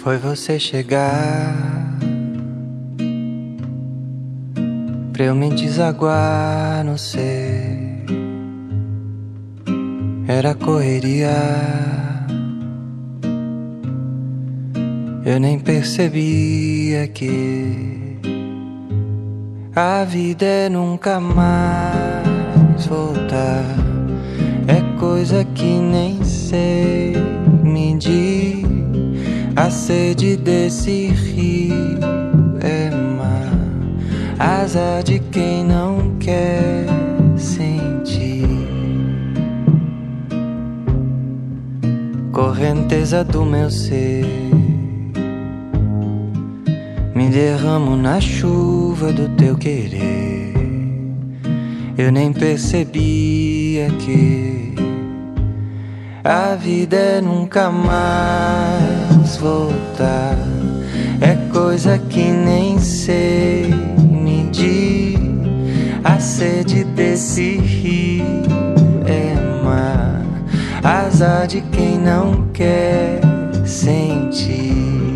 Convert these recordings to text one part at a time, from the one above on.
Foi você chegar pra eu me desaguar no ser. Era correria, eu nem percebia que a vida é nunca mais voltar. É coisa que nem sei medir. A sede desse rio é mar, azar de quem não quer sentir. Correnteza do meu ser, me derramo na chuva do teu querer. Eu nem percebia que a vida é nunca mais voltar. É coisa que nem sei medir. A sede desse rio é mar, azar de quem não quer sentir.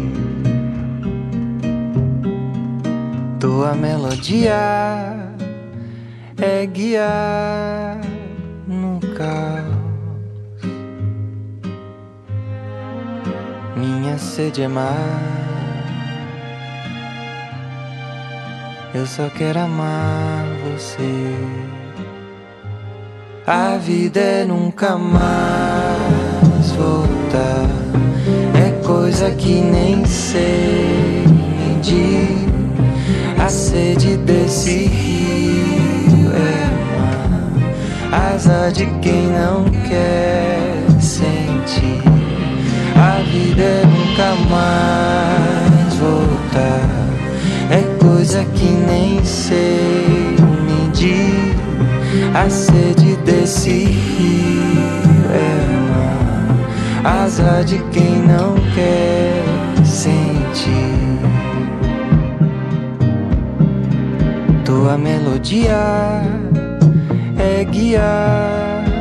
Tua melodia é guiar no caos. Minha sede é mar, eu só quero amar você. A vida é nunca mais voltar. É coisa que nem sei medir. A sede desse rio é mar, azar de quem não quer sentir. A vida é nunca mais voltar. É coisa que nem sei medir. A sede desse rio é mar, azar de quem não quer sentir. Tua melodia é guiar